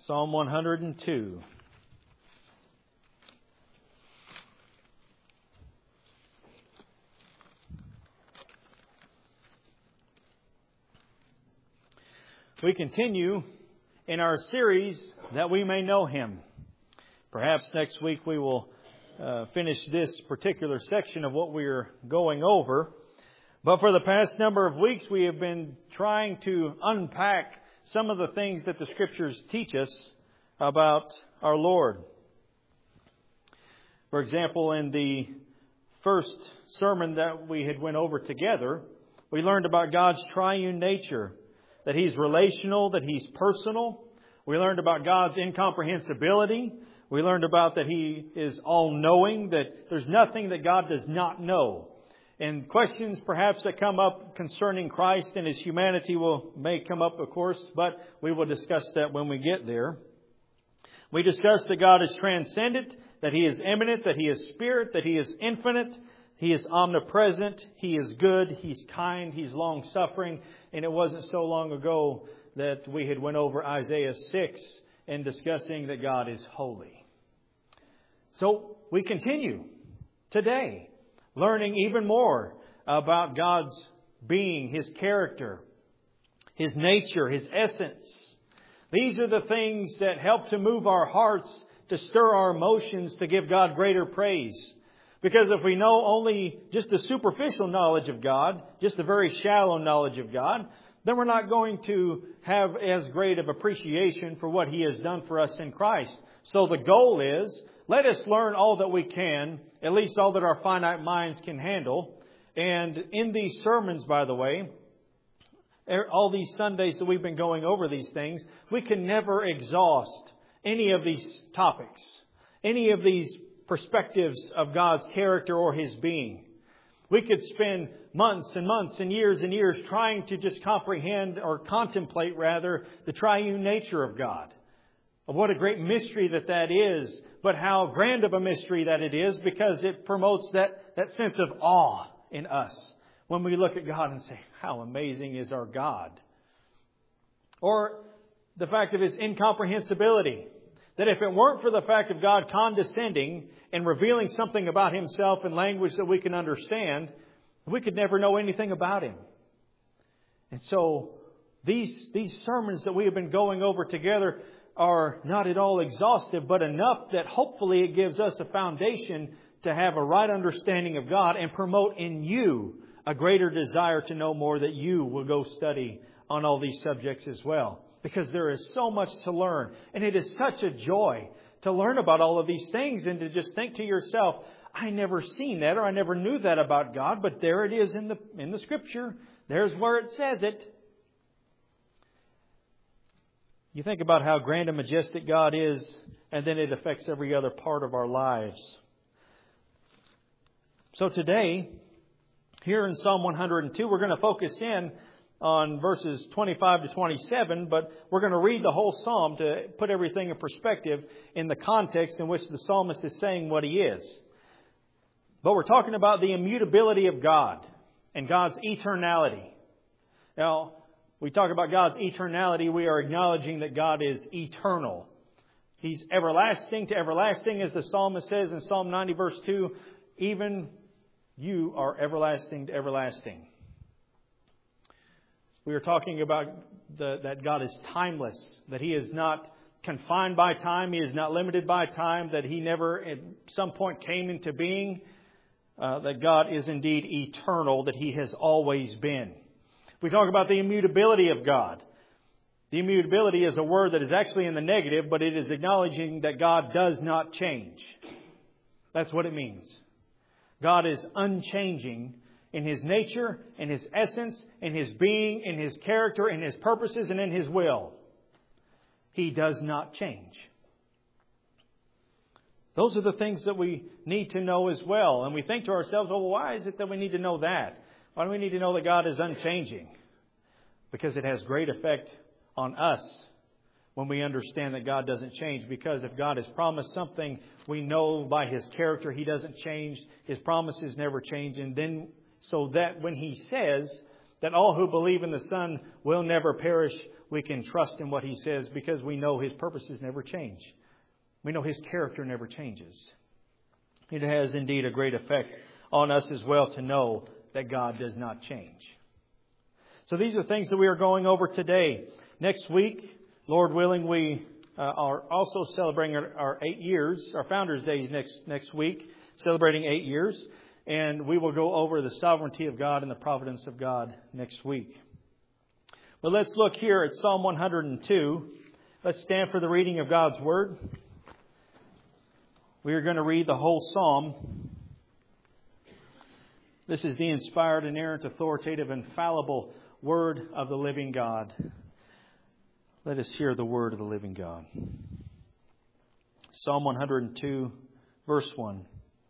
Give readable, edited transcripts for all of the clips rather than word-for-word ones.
Psalm 102. We continue in our series that we may know Him. Perhaps next week we will finish this particular section of what we're going over. But for the past number of weeks we have been trying to unpack some of the things that the Scriptures teach us about our Lord. For example, in the first sermon that we had went over together, we learned about God's triune nature. That He's relational, that He's personal. We learned about God's incomprehensibility. We learned about that He is all-knowing, that there's nothing that God does not know. And questions perhaps that come up concerning Christ and His humanity may come up, of course, but we will discuss that when we get there. We discussed that God is transcendent, that He is immanent, that He is spirit, that He is infinite. He is omnipresent, He is good, He's kind, He's long-suffering. And it wasn't so long ago that we had went over Isaiah 6 and discussing that God is holy. So we continue today learning even more about God's being, His character, His nature, His essence. These are the things that help to move our hearts, to stir our emotions, to give God greater praise. Because if we know only just the superficial knowledge of God, just the very shallow knowledge of God, then we're not going to have as great of appreciation for what He has done for us in Christ. So the goal is, let us learn all that we can, at least all that our finite minds can handle. And in these sermons, by the way, all these Sundays that we've been going over these things, we can never exhaust any of these topics, any of these perspectives of God's character or His being. We could spend months and months and years trying to just comprehend or contemplate rather the triune nature of God. What a great mystery that is, but how grand of a mystery that it is, because it promotes that sense of awe in us when we look at God and say, how amazing is our God. Or the fact of His incomprehensibility. That if it weren't for the fact of God condescending and revealing something about Himself in language that we can understand, we could never know anything about Him. And so these sermons that we have been going over together are not at all exhaustive, but enough that hopefully it gives us a foundation to have a right understanding of God and promote in you a greater desire to know more, that you will go study on all these subjects as well. Because there is so much to learn. And it is such a joy to learn about all of these things and to just think to yourself, I never seen that or I never knew that about God, but there it is in the Scripture. There's where it says it. You think about how grand and majestic God is, and then it affects every other part of our lives. So today, here in Psalm 102, we're going to focus in on verses 25 to 27, but we're going to read the whole psalm to put everything in perspective in the context in which the psalmist is saying what he is. But we're talking about the immutability of God and God's eternality. Now, we talk about God's eternality, we are acknowledging that God is eternal. He's everlasting to everlasting, as the psalmist says in Psalm 90 verse 2, even you are everlasting to everlasting. We are talking about that God is timeless, that He is not confined by time, He is not limited by time, that He never at some point came into being, that God is indeed eternal, that He has always been. We talk about the immutability of God. The immutability is a word that is actually in the negative, but it is acknowledging that God does not change. That's what it means. God is unchanging in His nature, in His essence, in His being, in His character, in His purposes, and in His will. He does not change. Those are the things that we need to know as well. And we think to ourselves, well, why is it that we need to know that? Why do we need to know that God is unchanging? Because it has great effect on us when we understand that God doesn't change. Because if God has promised something, we know by His character He doesn't change. His promises never change. And then so that when He says that all who believe in the Son will never perish, we can trust in what He says because we know His purposes never change. We know His character never changes. It has indeed a great effect on us as well to know that God does not change. So these are things that we are going over today. Next week, Lord willing, we are also celebrating our 8 years, our Founders' Days next week, celebrating 8 years. And we will go over the sovereignty of God and the providence of God next week. But let's look here at Psalm 102. Let's stand for the reading of God's Word. We are going to read the whole Psalm. This is the inspired, inerrant, authoritative, infallible Word of the living God. Let us hear the Word of the living God. Psalm 102, verse 1.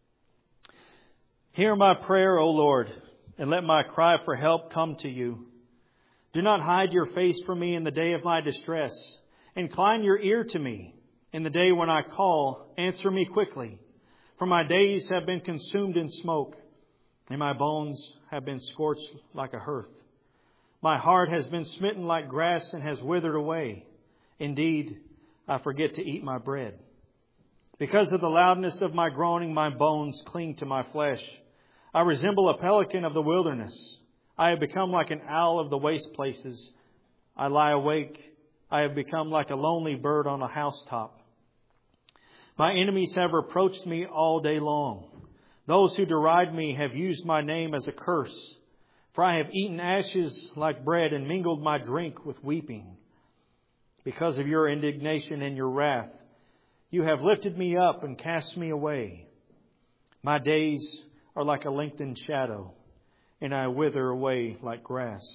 Hear my prayer, O Lord, and let my cry for help come to you. Do not hide your face from me in the day of my distress. Incline your ear to me. In the day when I call, answer me quickly. For my days have been consumed in smoke, and my bones have been scorched like a hearth. My heart has been smitten like grass and has withered away. Indeed, I forget to eat my bread. Because of the loudness of my groaning, my bones cling to my flesh. I resemble a pelican of the wilderness. I have become like an owl of the waste places. I lie awake. I have become like a lonely bird on a housetop. My enemies have reproached me all day long. Those who deride me have used my name as a curse. For I have eaten ashes like bread and mingled my drink with weeping. Because of your indignation and your wrath, you have lifted me up and cast me away. My days are like a lengthened shadow, and I wither away like grass.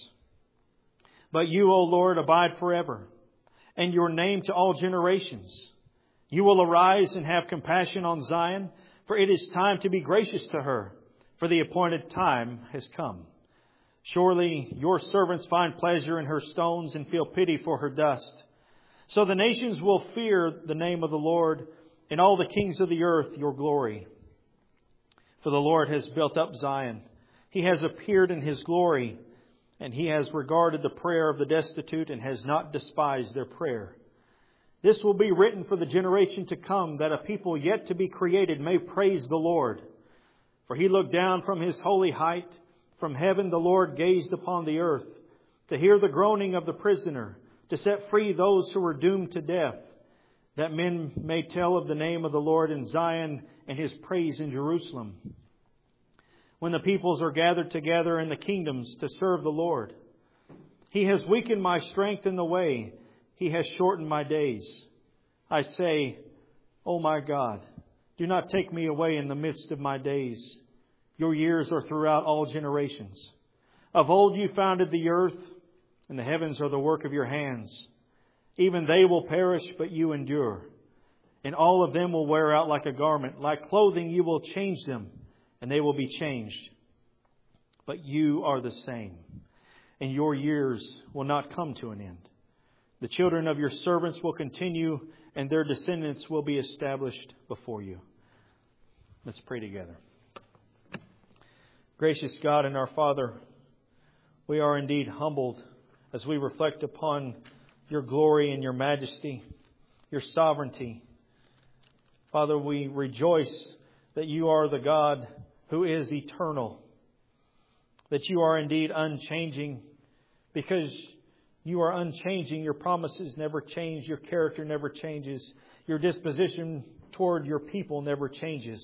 But you, O Lord, abide forever, and your name to all generations. You will arise and have compassion on Zion, for it is time to be gracious to her, for the appointed time has come. Surely your servants find pleasure in her stones and feel pity for her dust. So the nations will fear the name of the Lord, and all the kings of the earth your glory. For the Lord has built up Zion. He has appeared in His glory, and He has regarded the prayer of the destitute and has not despised their prayer. This will be written for the generation to come, that a people yet to be created may praise the Lord. For He looked down from His holy height. From heaven the Lord gazed upon the earth, to hear the groaning of the prisoner, to set free those who were doomed to death, that men may tell of the name of the Lord in Zion and His praise in Jerusalem. When the peoples are gathered together in the kingdoms to serve the Lord. He has weakened my strength in the way. He has shortened my days. I say, O my God, do not take me away in the midst of my days. Your years are throughout all generations. Of old you founded the earth, and the heavens are the work of your hands. Even they will perish, but you endure. And all of them will wear out like a garment. Like clothing you will change them, and they will be changed. But you are the same, and your years will not come to an end. The children of your servants will continue, and their descendants will be established before you. Let's pray together. Gracious God and our Father, we are indeed humbled as we reflect upon your glory and your majesty, your sovereignty. Father, we rejoice that you are the God who is eternal, that you are indeed unchanging. Because you are unchanging, your promises never change, your character never changes, your disposition toward your people never changes.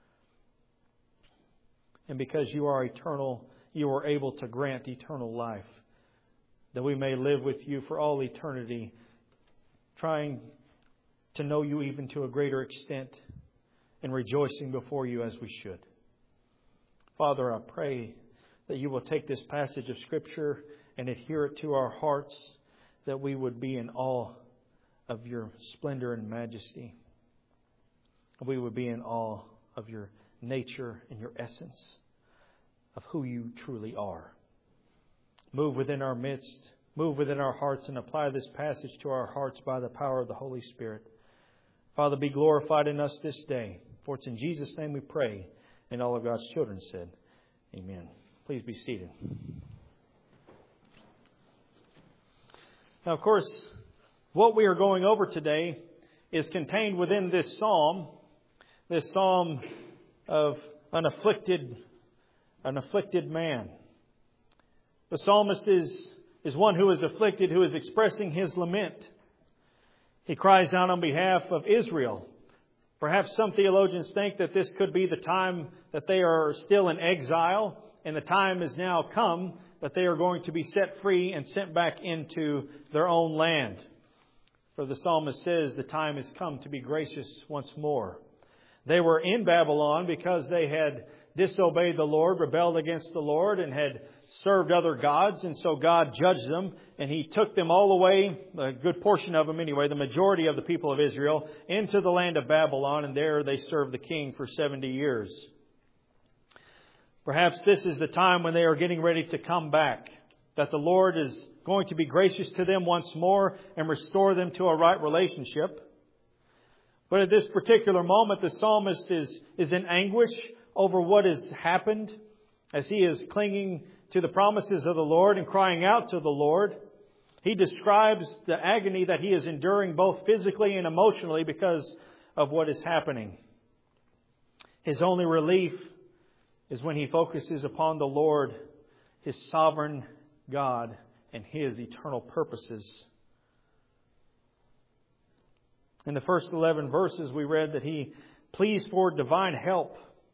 And because you are eternal, you are able to grant eternal life, that we may live with you for all eternity, trying to know you even to a greater extent and rejoicing before you as we should. Father, I pray that you will take this passage of Scripture and adhere it to our hearts, that we would be in awe of your splendor and majesty. We would be in awe of your nature and your essence, of who you truly are. Move within our midst, move within our hearts, and apply this passage to our hearts by the power of the Holy Spirit. Father, be glorified in us this day. For it's in Jesus' name we pray. And all of God's children said, Amen. Please be seated. Now, of course, what we are going over today is contained within this psalm of an afflicted man. The psalmist is one who is afflicted, who is expressing his lament. He cries out on behalf of Israel. Perhaps some theologians think that this could be the time that they are still in exile, and the time has now come that they are going to be set free and sent back into their own land. For the psalmist says the time has come to be gracious once more. They were in Babylon because they had disobeyed the Lord, rebelled against the Lord, and had served other gods. And so God judged them, and He took them all away, a good portion of them anyway, the majority of the people of Israel, into the land of Babylon. And there they served the king for 70 years. Perhaps this is the time when they are getting ready to come back, that the Lord is going to be gracious to them once more and restore them to a right relationship. But at this particular moment, the psalmist is in anguish over what has happened as he is clinging to the promises of the Lord and crying out to the Lord. He describes the agony that he is enduring both physically and emotionally because of what is happening. His only relief is when he focuses upon the Lord, His sovereign God, and His eternal purposes. In the first 11 verses, we read that he pleads for divine help.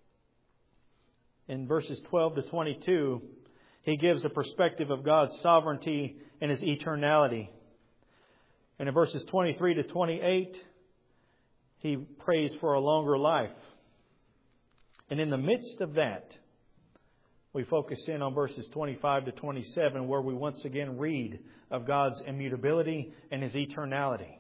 In verses 12 to 22, he gives a perspective of God's sovereignty and His eternality. And in verses 23 to 28, he prays for a longer life. And in the midst of that, we focus in on verses 25 to 27, where we once again read of God's immutability and His eternality.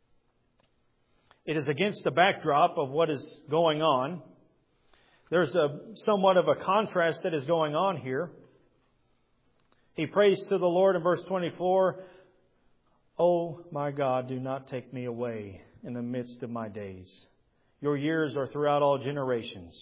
It is against the backdrop of what is going on. There's somewhat of a contrast that is going on here. He prays to the Lord in verse 24, "Oh my God, do not take me away in the midst of my days. Your years are throughout all generations.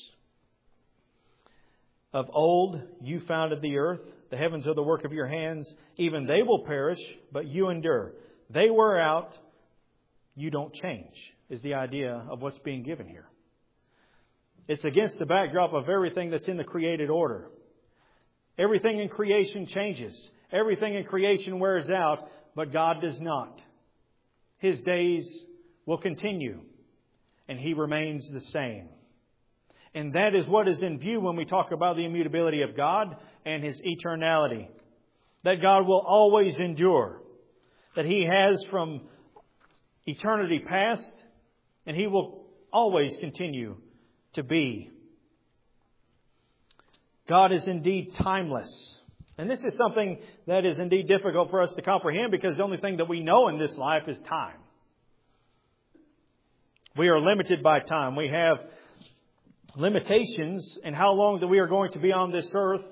Of old you founded the earth. The heavens are the work of your hands. Even they will perish, but you endure. They wear out, you don't change," is the idea of what's being given here. It's against the backdrop of everything that's in the created order. Everything in creation changes. Everything in creation wears out, but God does not. His days will continue, and He remains the same. And that is what is in view when we talk about the immutability of God and His eternality. That God will always endure. That He has from eternity past, and He will always continue to be. God is indeed timeless. And this is something that is indeed difficult for us to comprehend, because the only thing that we know in this life is time. We are limited by time. We have limitations in how long that we are going to be on this earth.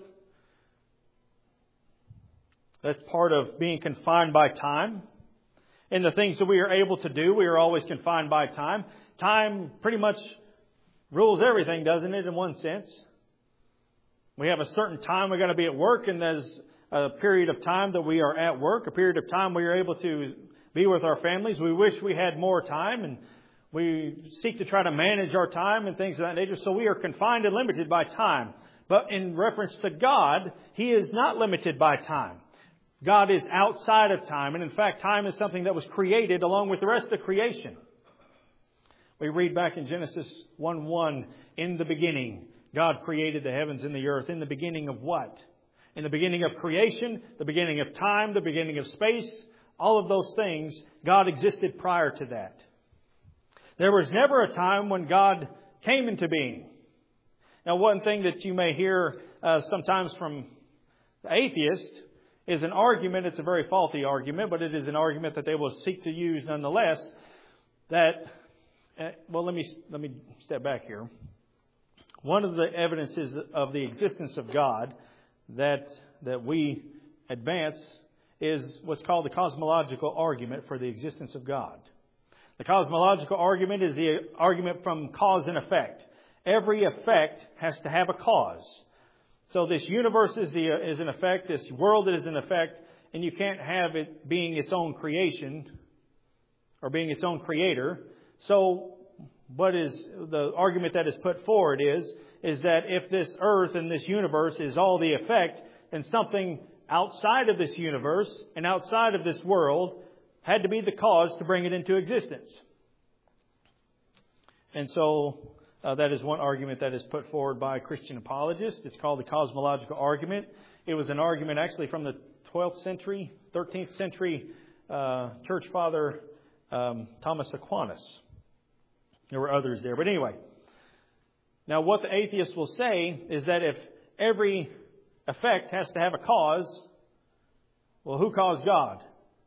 That's part of being confined by time. In the things that we are able to do, we are always confined by time. Time pretty much rules everything, doesn't it, in one sense? We have a certain time we're going to be at work, and there's a period of time that we are at work, a period of time we are able to be with our families. We wish we had more time, and we seek to try to manage our time and things of that nature. So we are confined and limited by time. But in reference to God, He is not limited by time. God is outside of time. And in fact, time is something that was created along with the rest of creation. We read back in Genesis 1:1, "In the beginning, God created the heavens and the earth." In the beginning of what? In the beginning of creation, the beginning of time, the beginning of space, all of those things, God existed prior to that. There was never a time when God came into being. Now, one thing that you may hear sometimes from the atheist is an argument. It's a very faulty argument, but it is an argument that they will seek to use nonetheless. That, well, let me step back here. One of the evidences of the existence of God that we advance is what's called the cosmological argument for the existence of God. The cosmological argument is the argument from cause and effect. Every effect has to have a cause. So this universe is an effect. This world is an effect. and you can't have it being its own creation or being its own creator. So what is the argument that is put forward is that if this earth and this universe is all the effect, then something outside of this universe and outside of this world had to be the cause to bring it into existence. And so that is one argument that is put forward by Christian apologists. It's called the cosmological argument. It was an argument actually from the 12th century, 13th century church father Thomas Aquinas. There were others there. But anyway, now what the atheists will say is that if every effect has to have a cause, well, who caused God?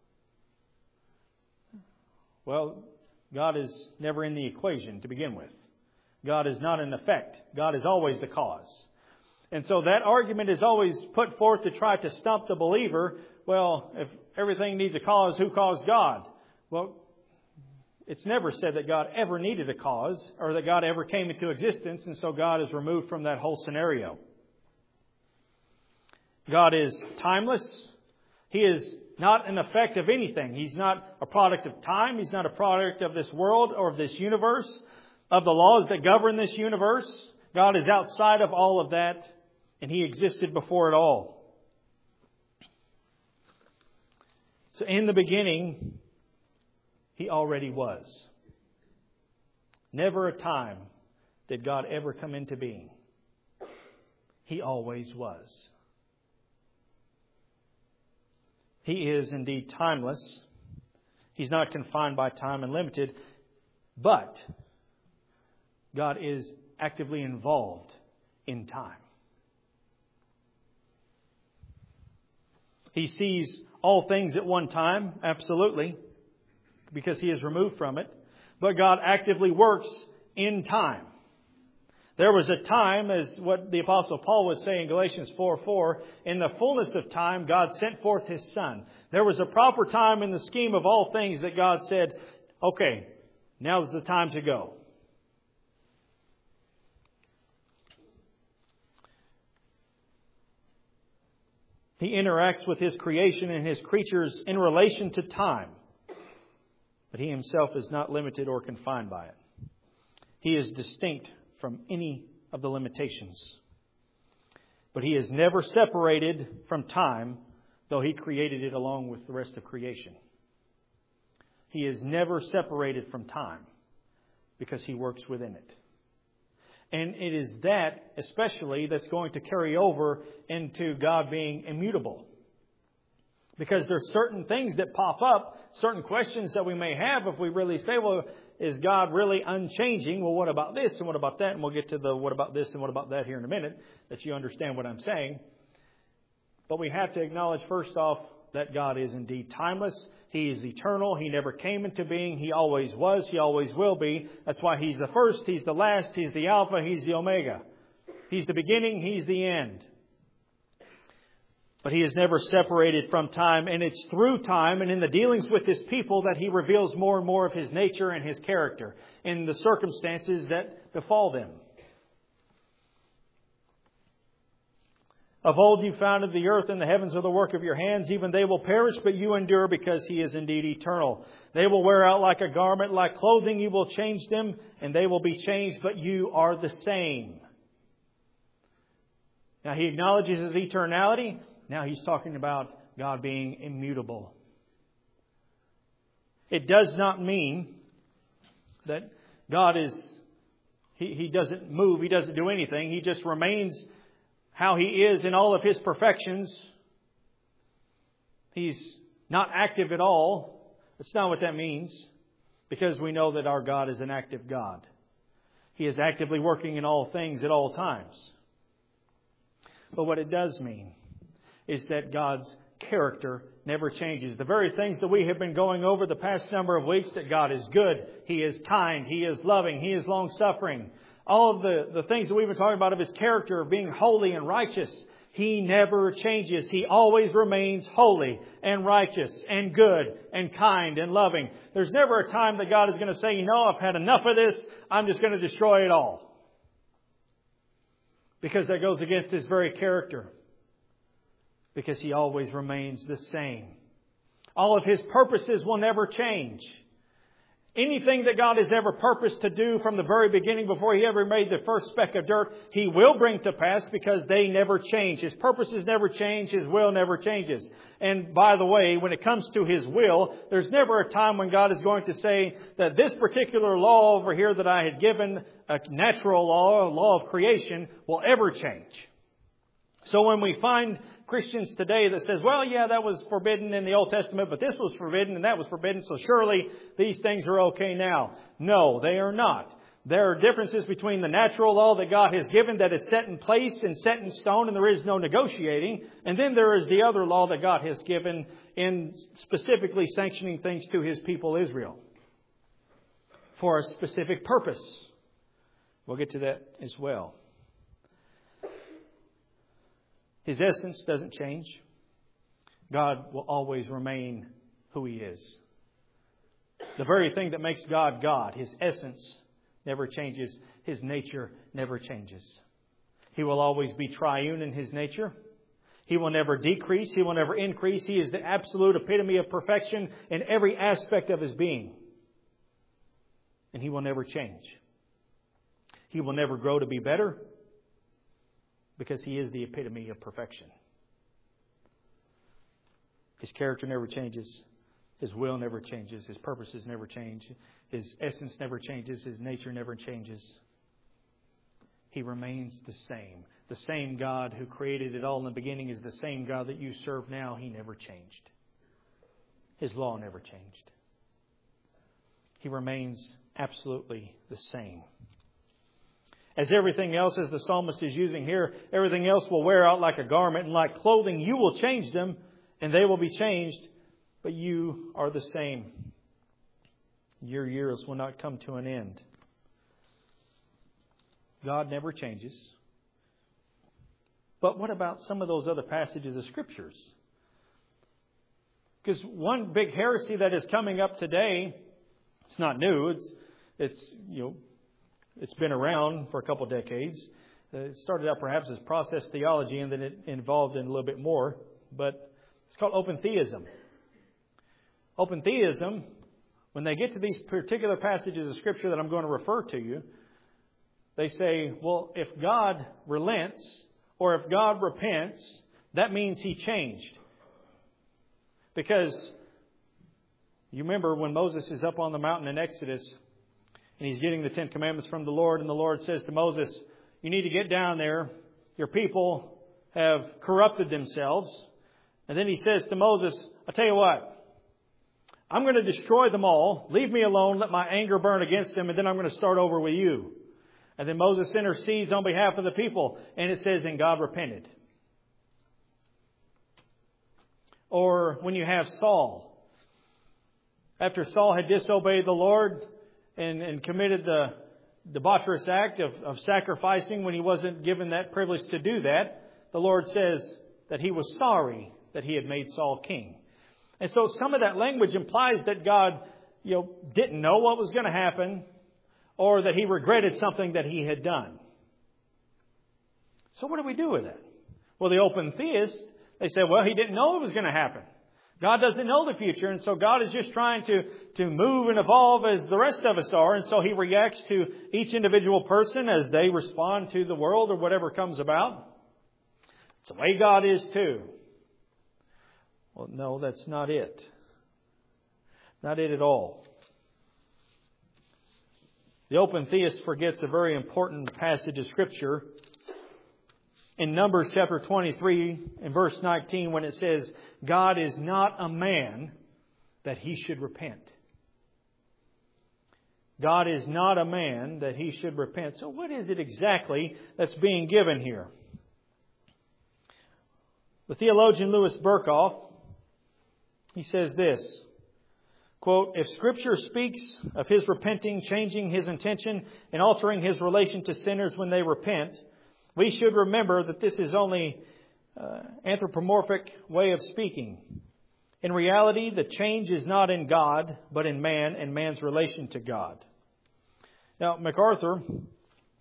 Well, God is never in the equation to begin with. God is not an effect. God is always the cause. And so that argument is always put forth to try to stump the believer. Well, if everything needs a cause, who caused God? Well, it's never said that God ever needed a cause or that God ever came into existence, and so God is removed from that whole scenario. God is timeless. He is not an effect of anything. He's not a product of time. He's not a product of this world or of this universe, of the laws that govern this universe. God is outside of all of that, and He existed before it all. So in the beginning, He already was. Never a time did God ever come into being. He always was. He is indeed timeless. He's not confined by time and limited. But God is actively involved in time. He sees all things at one time, absolutely, because He is removed from it. But God actively works in time. There was a time, as what the Apostle Paul would say in Galatians 4:4, in the fullness of time, God sent forth His Son. There was a proper time in the scheme of all things that God said, okay, now's the time to go. He interacts with His creation and His creatures in relation to time. But He Himself is not limited or confined by it. He is distinct from any of the limitations. But He is never separated from time, though He created it along with the rest of creation. He is never separated from time because He works within it. And it is that, especially, that's going to carry over into God being immutable. Because there's certain things that pop up, certain questions that we may have if we really say, well, is God really unchanging? Well, what about this and what about that? And we'll get to the what about this and what about that here in a minute, that you understand what I'm saying. But we have to acknowledge first off that God is indeed timeless. He is eternal. He never came into being. He always was. He always will be. That's why He's the first. He's the last. He's the Alpha. He's the Omega. He's the beginning. He's the end. But He is never separated from time. And it's through time and in the dealings with His people that He reveals more and more of His nature and His character in the circumstances that befall them. Of old you founded the earth, and the heavens are the work of your hands. Even they will perish, but you endure, because He is indeed eternal. They will wear out like a garment, like clothing you will change them, and they will be changed, but you are the same. Now He acknowledges His eternality. Now He's talking about God being immutable. It does not mean that God is, He doesn't move, He doesn't do anything. He just remains how He is in all of His perfections. He's not active at all. That's not what that means. Because we know that our God is an active God. He is actively working in all things at all times. But what it does mean is that God's character never changes. The very things that we have been going over the past number of weeks, that God is good, He is kind, He is loving, He is long-suffering. All of the things that we've been talking about of His character, of being holy and righteous, He never changes. He always remains holy and righteous and good and kind and loving. There's never a time that God is going to say, you know, I've had enough of this. I'm just going to destroy it all. Because that goes against His very character. because He always remains the same. All of His purposes will never change. Anything that God has ever purposed to do from the very beginning before He ever made the first speck of dirt, He will bring to pass because they never change. His purposes never change. His will never changes. And by the way, when it comes to His will, there's never a time when God is going to say that this particular law over here that I had given, a natural law, a law of creation, will ever change. So when we find Christians today that says, well, yeah, that was forbidden in the Old Testament, but this was forbidden and that was forbidden, so surely these things are okay now. No, they are not. There are differences between the natural law that God has given that is set in place and set in stone and there is no negotiating. And then there is the other law that God has given in specifically sanctioning things to His people Israel for a specific purpose. We'll get to that as well. His essence doesn't change. God will always remain who He is. The very thing that makes God God, His essence never changes. His nature never changes. He will always be triune in His nature. He will never decrease. He will never increase. He is the absolute epitome of perfection in every aspect of His being. And He will never change. He will never grow to be better, because He is the epitome of perfection. His character never changes. His will never changes. His purposes never change. His essence never changes. His nature never changes. He remains the same. The same God who created it all in the beginning is the same God that you serve now. He never changed. His law never changed. He remains absolutely the same. As everything else, as the psalmist is using here, everything else will wear out like a garment, and like clothing, you will change them, and they will be changed, but you are the same. Your years will not come to an end. God never changes. But what about some of those other passages of Scriptures? Because one big heresy that is coming up today, it's not new. It's been around for a couple of decades. It started out perhaps as process theology, and then it involved in a little bit more. But it's called open theism. Open theism, when they get to these particular passages of Scripture that I'm going to refer to you, they say, well, if God relents or if God repents, that means He changed. Because you remember when Moses is up on the mountain in Exodus, and he's getting the 10 Commandments from the Lord. And the Lord says to Moses, you need to get down there. Your people have corrupted themselves. And then He says to Moses, I'll tell you what. I'm going to destroy them all. Leave me alone. Let my anger burn against them. And then I'm going to start over with you. And then Moses intercedes on behalf of the people. And it says, and God repented. Or when you have Saul. After Saul had disobeyed the Lord and committed the debaucherous act of sacrificing when he wasn't given that privilege to do that, the Lord says that He was sorry that He had made Saul king. And so some of that language implies that God, didn't know what was going to happen, or that He regretted something that He had done. So what do we do with it? Well, the open theists, they say, well, He didn't know it was going to happen. God doesn't know the future, and so God is just trying to move and evolve as the rest of us are, and so He reacts to each individual person as they respond to the world or whatever comes about. It's the way God is too. Well, no, that's not it. Not it at all. The open theist forgets a very important passage of Scripture in Numbers chapter 23 and verse 19 when it says, God is not a man that He should repent. God is not a man that He should repent. So what is it exactly that's being given here? The theologian Louis Berkhoff, he says this, quote, if Scripture speaks of His repenting, changing His intention, and altering His relation to sinners when they repent, we should remember that this is only anthropomorphic way of speaking. In reality, the change is not in God, but in man and man's relation to God. Now, MacArthur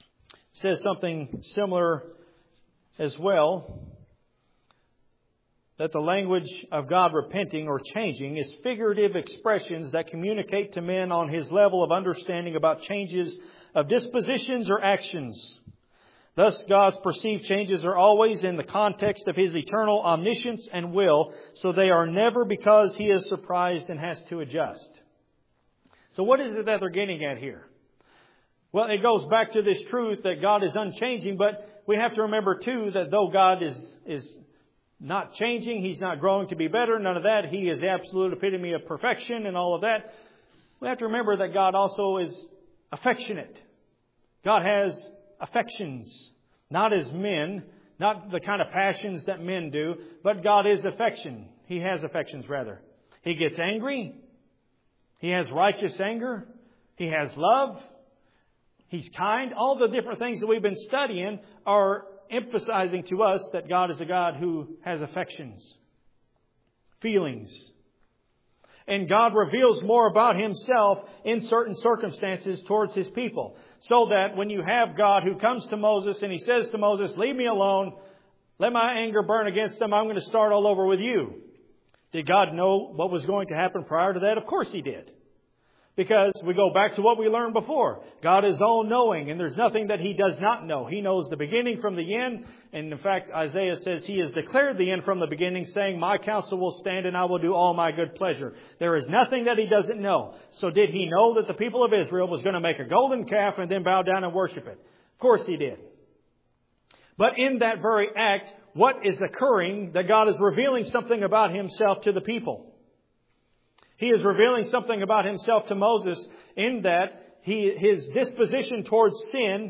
says something similar as well. that the language of God repenting or changing is figurative expressions that communicate to men on His level of understanding about changes of dispositions or actions. Thus, God's perceived changes are always in the context of His eternal omniscience and will, so they are never because He is surprised and has to adjust. So what is it that they're getting at here? Well, it goes back to this truth that God is unchanging, but we have to remember too that though God is not changing, He's not growing to be better, none of that. He is the absolute epitome of perfection and all of that. We have to remember that God also is affectionate. God has affections, not as men, not the kind of passions that men do, but God is affection. He has affections rather. He gets angry. He has righteous anger. He has love. He's kind. All the different things that we've been studying are emphasizing to us that God is a God who has affections, feelings. And God reveals more about Himself in certain circumstances towards His people. So that when you have God who comes to Moses and He says to Moses, "Leave me alone. Let my anger burn against them. I'm going to start all over with you." Did God know what was going to happen prior to that? Of course He did. Because we go back to what we learned before. God is all-knowing, and there's nothing that He does not know. He knows the beginning from the end. And in fact, Isaiah says He has declared the end from the beginning, saying, "My counsel will stand, and I will do all my good pleasure." There is nothing that He doesn't know. So did He know that the people of Israel was going to make a golden calf and then bow down and worship it? Of course He did. But in that very act, what is occurring? That God is revealing something about Himself to the people. He is revealing something about Himself to Moses in that His disposition towards sin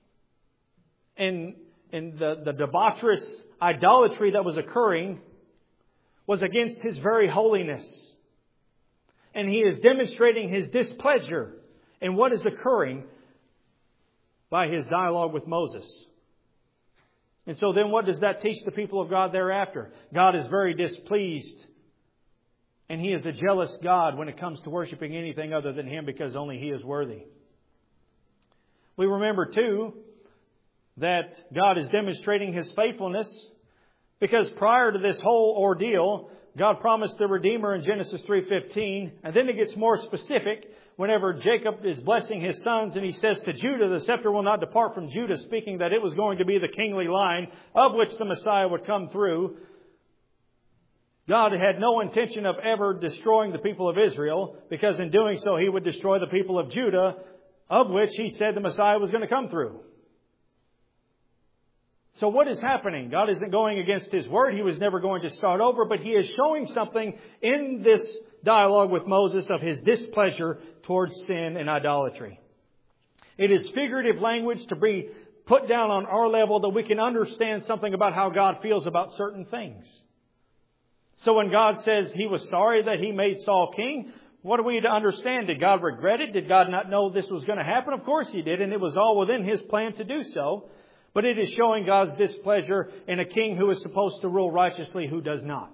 and the debaucherous idolatry that was occurring was against His very holiness. And He is demonstrating His displeasure in what is occurring by His dialogue with Moses. And so then what does that teach the people of God thereafter? God is very displeased. And He is a jealous God when it comes to worshiping anything other than Him, because only He is worthy. We remember too that God is demonstrating His faithfulness, because prior to this whole ordeal, God promised the Redeemer in Genesis 3:15. And then it gets more specific whenever Jacob is blessing his sons and He says to Judah, "The scepter will not depart from Judah," speaking that it was going to be the kingly line of which the Messiah would come through. God had no intention of ever destroying the people of Israel, because in doing so He would destroy the people of Judah, of which He said the Messiah was going to come through. So what is happening? God isn't going against His word. He was never going to start over, but He is showing something in this dialogue with Moses of His displeasure towards sin and idolatry. It is figurative language to be put down on our level that we can understand something about how God feels about certain things. So when God says He was sorry that He made Saul king, what are we to understand? Did God regret it? Did God not know this was going to happen? Of course He did, and it was all within His plan to do so. But it is showing God's displeasure in a king who is supposed to rule righteously who does not.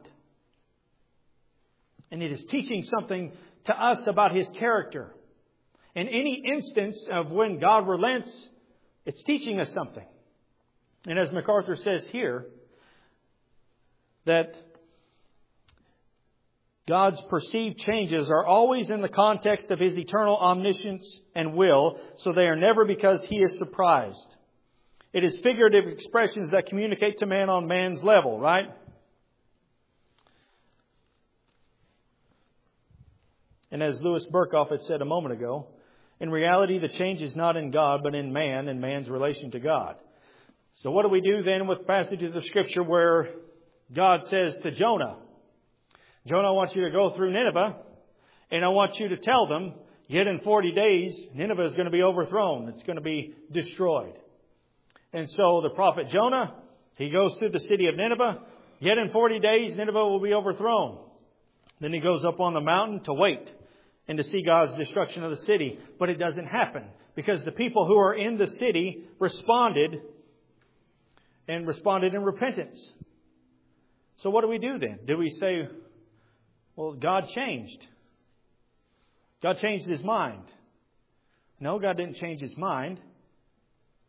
And it is teaching something to us about His character. In any instance of when God relents, it's teaching us something. And as MacArthur says here, that God's perceived changes are always in the context of His eternal omniscience and will, so they are never because He is surprised. It is figurative expressions that communicate to man on man's level, right? And as Louis Berkhoff had said a moment ago, in reality the change is not in God but in man and man's relation to God. So what do we do then with passages of Scripture where God says to Jonah, "Jonah, I want you to go through Nineveh, and I want you to tell them, yet in 40 days, Nineveh is going to be overthrown. It's going to be destroyed." And so the prophet Jonah, he goes through the city of Nineveh, yet in 40 days, Nineveh will be overthrown. Then he goes up on the mountain to wait and to see God's destruction of the city. But it doesn't happen, because the people who are in the city responded in repentance. So what do we do then? Do we say, well, God changed? God changed His mind. No, God didn't change His mind.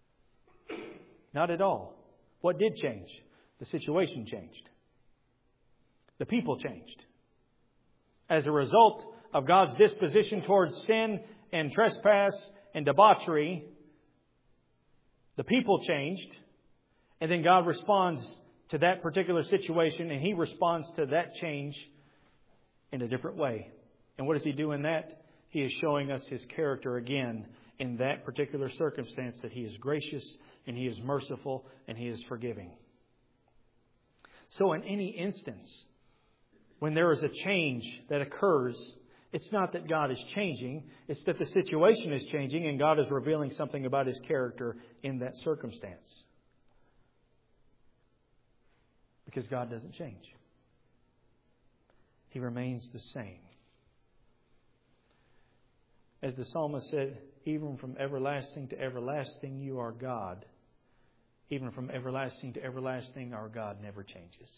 Not at all. What did change? The situation changed. The people changed. As a result of God's disposition towards sin and trespass and debauchery, the people changed. And then God responds to that particular situation, and He responds to that change in a different way. And what does He do in that? He is showing us His character again in that particular circumstance, that He is gracious and He is merciful and He is forgiving. So in any instance, when there is a change that occurs, it's not that God is changing, it's that the situation is changing and God is revealing something about His character in that circumstance. Because God doesn't change. He remains the same. As the psalmist said, even from everlasting to everlasting, you are God. Even from everlasting to everlasting, our God never changes.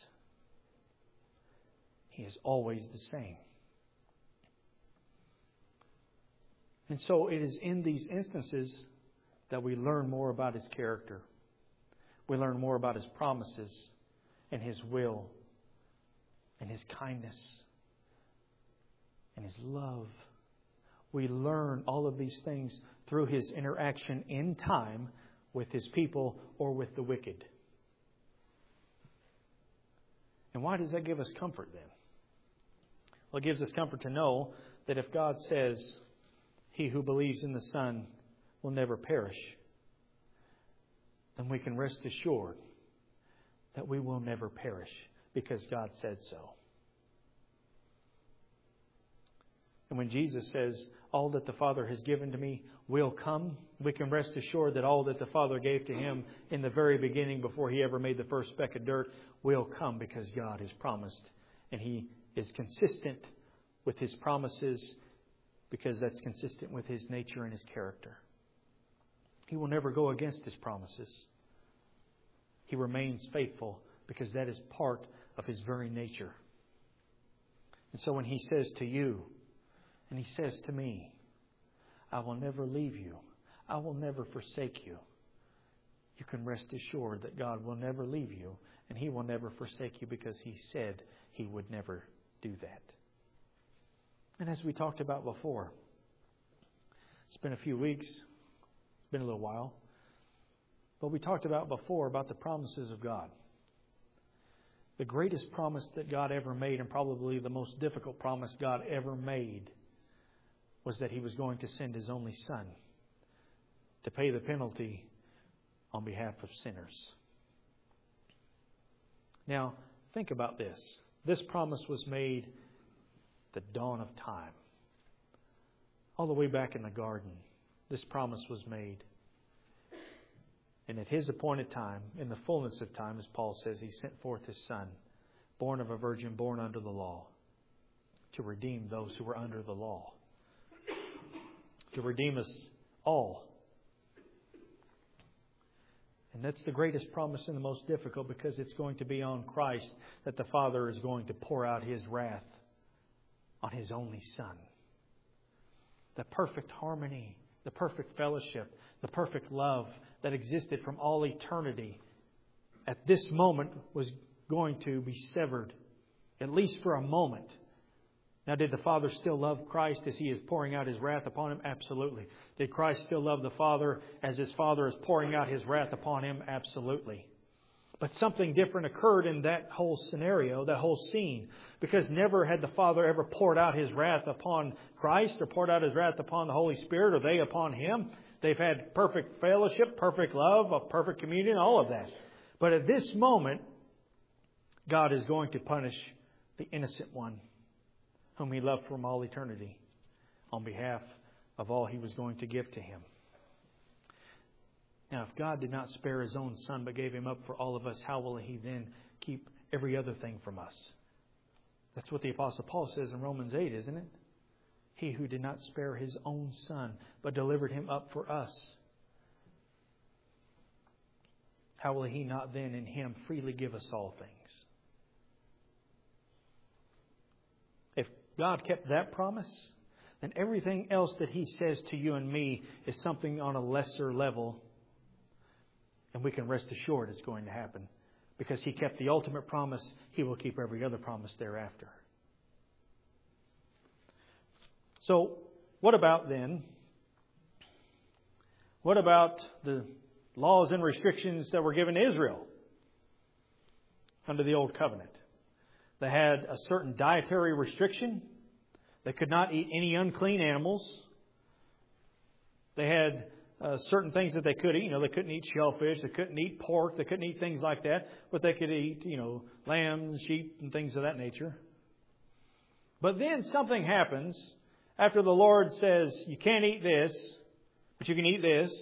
He is always the same. And so it is in these instances that we learn more about His character. We learn more about His promises and His will and His kindness and His love. We learn all of these things through His interaction in time with His people or with the wicked. And why does that give us comfort then? Well, it gives us comfort to know that if God says, "He who believes in the Son will never perish," then we can rest assured that we will never perish because God said so. And when Jesus says, "All that the Father has given to me will come," we can rest assured that all that the Father gave to Him in the very beginning, before He ever made the first speck of dirt, will come because God has promised. And He is consistent with His promises because that's consistent with His nature and His character. He will never go against His promises. He remains faithful because that is part of His very nature. And so when He says to you, and He says to me, "I will never leave you. I will never forsake you," you can rest assured that God will never leave you and He will never forsake you because He said He would never do that. And as we talked about before, it's been a few weeks, it's been a little while, but we talked about before about the promises of God. The greatest promise that God ever made, and probably the most difficult promise God ever made, was that He was going to send His only Son to pay the penalty on behalf of sinners. Now, think about this. This promise was made at the dawn of time. All the way back in the garden, this promise was made. And at His appointed time, in the fullness of time, as Paul says, He sent forth His Son, born of a virgin, born under the law, to redeem those who were under the law. To redeem us all. And that's the greatest promise and the most difficult, because it's going to be on Christ that the Father is going to pour out His wrath on His only Son. The perfect harmony, the perfect fellowship, the perfect love that existed from all eternity at this moment was going to be severed, at least for a moment. Now, did the Father still love Christ as He is pouring out His wrath upon Him? Absolutely. Did Christ still love the Father as His Father is pouring out His wrath upon Him? Absolutely. But something different occurred in that whole scenario, that whole scene. Because never had the Father ever poured out His wrath upon Christ or poured out His wrath upon the Holy Spirit or they upon Him. They've had perfect fellowship, perfect love, a perfect communion, all of that. But at this moment, God is going to punish the innocent one, whom He loved from all eternity, on behalf of all He was going to give to him. Now, if God did not spare His own Son but gave Him up for all of us, how will He then keep every other thing from us? That's what the Apostle Paul says in Romans 8, isn't it? He who did not spare His own Son but delivered Him up for us, how will He not then in Him freely give us all things? If God kept that promise, then everything else that He says to you and me is something on a lesser level. And we can rest assured it's going to happen Because He kept the ultimate promise, He will keep every other promise thereafter. So, what about then? What about the laws and restrictions that were given to Israel under the Old Covenant? They had a certain dietary restriction. They could not eat any unclean animals. They had certain things that they could eat. They couldn't eat shellfish. They couldn't eat pork. They couldn't eat things like that. But they could eat, lambs, sheep, and things of that nature. But then something happens after the Lord says, you can't eat this, but you can eat this.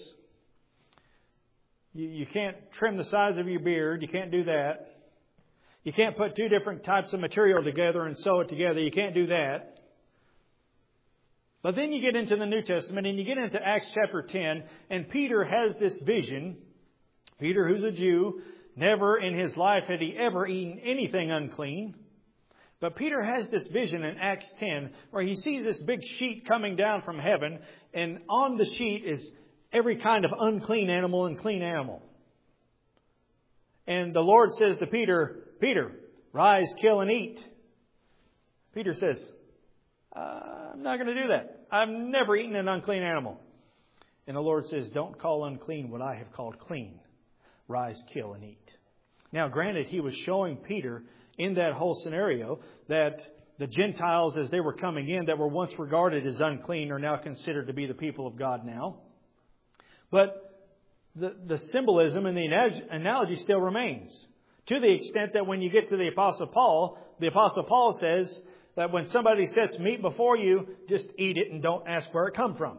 You can't trim the size of your beard. You can't do that. You can't put two different types of material together and sew it together. You can't do that. But then you get into the New Testament and you get into Acts chapter 10, and Peter has this vision. Peter, who's a Jew, never in his life had he ever eaten anything unclean. But Peter has this vision in Acts 10 where he sees this big sheet coming down from heaven, and on the sheet is every kind of unclean animal and clean animal. And the Lord says to Peter, Peter, rise, kill, and eat. Peter says, I'm not going to do that. I've never eaten an unclean animal. And the Lord says, don't call unclean what I have called clean. Rise, kill, and eat. Now, granted, He was showing Peter in that whole scenario that the Gentiles, as they were coming in, that were once regarded as unclean, are now considered to be the people of God now. But the symbolism and the analogy still remains. To the extent that when you get to the Apostle Paul says that when somebody sets meat before you, just eat it and don't ask where it come from.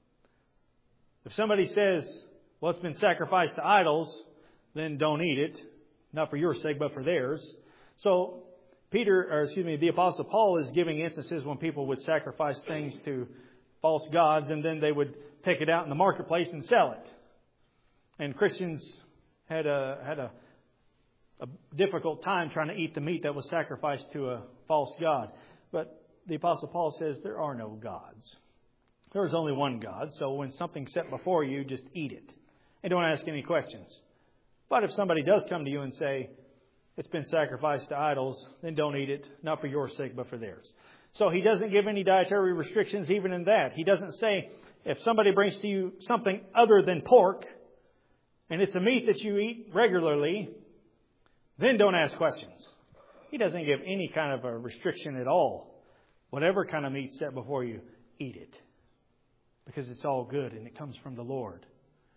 If somebody says, well, it's been sacrificed to idols, then don't eat it. Not for your sake, but for theirs. So the Apostle Paul is giving instances when people would sacrifice things to false gods, and then they would take it out in the marketplace and sell it. And Christians had a difficult time trying to eat the meat that was sacrificed to a false god. But the Apostle Paul says there are no gods. There is only one God. So when something's set before you, just eat it. And don't ask any questions. But if somebody does come to you and say, it's been sacrificed to idols, then don't eat it, not for your sake, but for theirs. So He doesn't give any dietary restrictions even in that. He doesn't say, if somebody brings to you something other than pork, and it's a meat that you eat regularly, then don't ask questions. He doesn't give any kind of a restriction at all. Whatever kind of meat set before you, eat it. Because it's all good and it comes from the Lord.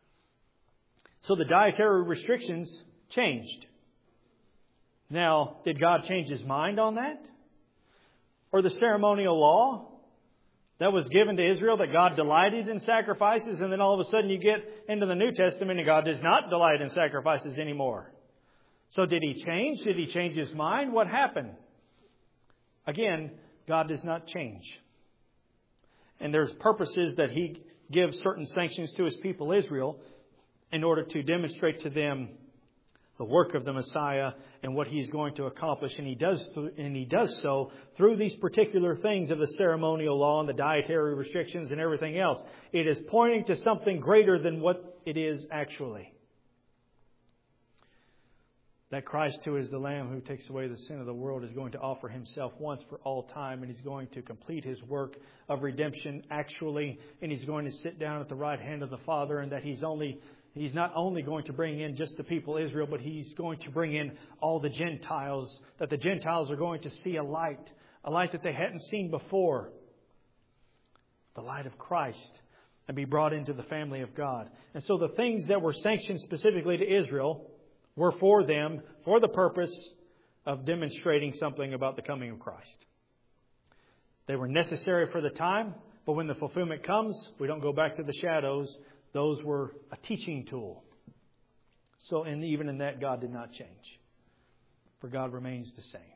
So the dietary restrictions changed. Now, did God change His mind on that? Or the ceremonial law that was given to Israel, that God delighted in sacrifices, and then all of a sudden you get into the New Testament and God does not delight in sacrifices anymore. So did He change? Did He change His mind? What happened? Again, God does not change. And there's purposes that He gives certain sanctions to His people Israel in order to demonstrate to them the work of the Messiah and what He's going to accomplish. And He does so through these particular things of the ceremonial law and the dietary restrictions and everything else. It is pointing to something greater than what it is actually. That Christ, who is the Lamb who takes away the sin of the world, is going to offer Himself once for all time, and He's going to complete His work of redemption actually, and He's going to sit down at the right hand of the Father, and that He's not only going to bring in just the people of Israel, but He's going to bring in all the Gentiles, that the Gentiles are going to see a light that they hadn't seen before, the light of Christ, and be brought into the family of God. And so the things that were sanctioned specifically to Israel were for them, for the purpose of demonstrating something about the coming of Christ. They were necessary for the time, but when the fulfillment comes, we don't go back to the shadows. Those were a teaching tool. So, and even in that, God did not change. For God remains the same.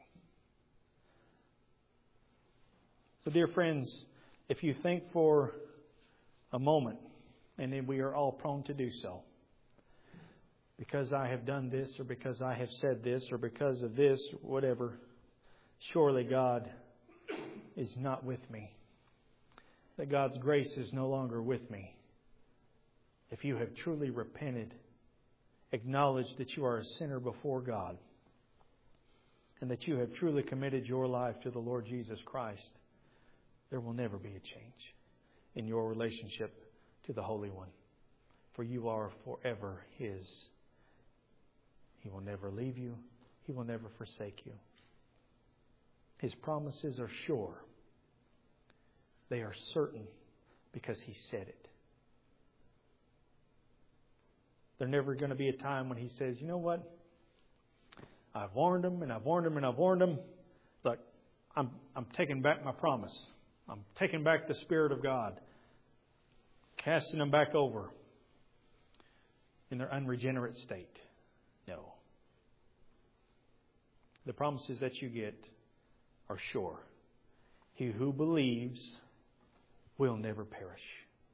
So, dear friends, if you think for a moment, and then we are all prone to do so, because I have done this, or because I have said this, or because of this, whatever, surely God is not with me. That God's grace is no longer with me. If you have truly repented acknowledge that you are a sinner before God and that you have truly committed your life to the Lord Jesus Christ, there will never be a change in your relationship to the Holy One. For you are forever His. He will never leave you. He will never forsake you. His promises are sure. They are certain because He said it. There's never going to be a time when He says, you know what? I've warned them and I've warned them and I've warned them. Look, I'm taking back my promise. I'm taking back the Spirit of God. Casting them back over in their unregenerate state. No. The promises that you get are sure. He who believes will never perish.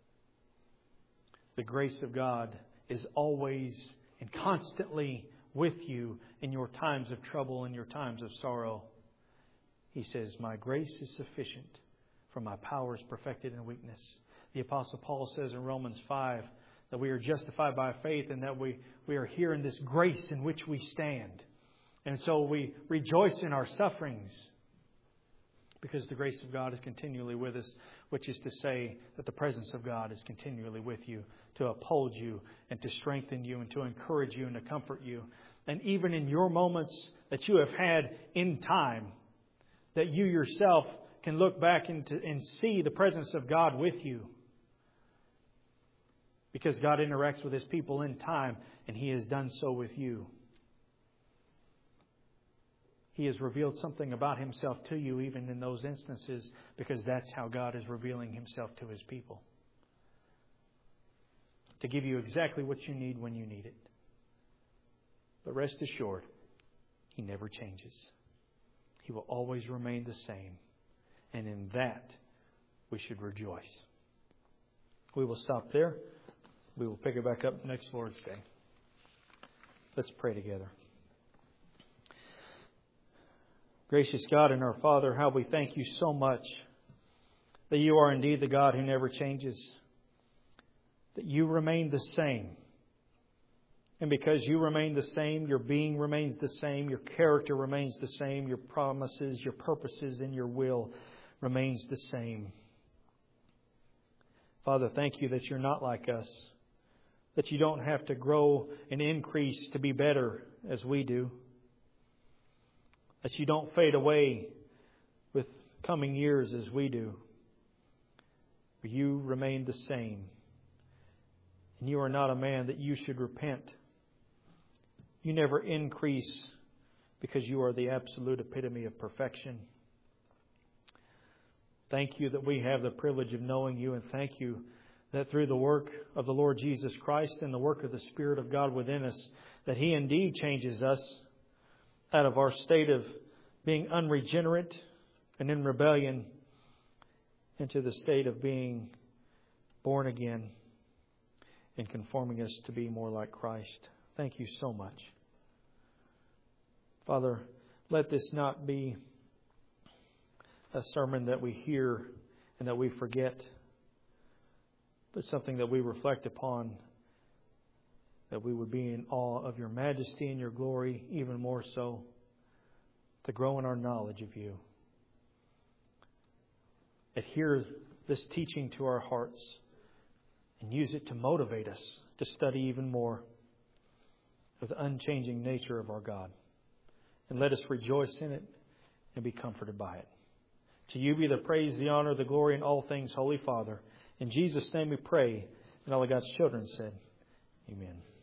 The grace of God is always and constantly with you in your times of trouble and your times of sorrow. He says, my grace is sufficient, for my power is perfected in weakness. The Apostle Paul says in Romans 5 that we are justified by faith and that we are here in this grace in which we stand. And so we rejoice in our sufferings because the grace of God is continually with us, which is to say that the presence of God is continually with you to uphold you and to strengthen you and to encourage you and to comfort you. And even in your moments that you have had in time, that you yourself can look back and see the presence of God with you. Because God interacts with His people in time, and He has done so with you. He has revealed something about Himself to you even in those instances, because that's how God is revealing Himself to His people. To give you exactly what you need when you need it. But rest assured, He never changes. He will always remain the same. And in that, we should rejoice. We will stop there. We will pick it back up next Lord's Day. Let's pray together. Gracious God and our Father, how we thank You so much that You are indeed the God who never changes. That You remain the same. And because You remain the same, Your being remains the same, Your character remains the same, Your promises, Your purposes, and Your will remains the same. Father, thank You that You're not like us. That You don't have to grow and increase to be better as we do. That You don't fade away with coming years as we do. But You remain the same. And You are not a man that You should repent. You never increase because You are the absolute epitome of perfection. Thank You that we have the privilege of knowing You, and thank You that through the work of the Lord Jesus Christ and the work of the Spirit of God within us, that He indeed changes us out of our state of being unregenerate and in rebellion into the state of being born again and conforming us to be more like Christ. Thank You so much. Father, let this not be a sermon that we hear and that we forget, but something that we reflect upon, that we would be in awe of Your majesty and Your glory, even more so, to grow in our knowledge of You. Adhere this teaching to our hearts and use it to motivate us to study even more of the unchanging nature of our God. And let us rejoice in it and be comforted by it. To You be the praise, the honor, the glory in all things, Holy Father. In Jesus' name we pray. And all of God's children said, Amen.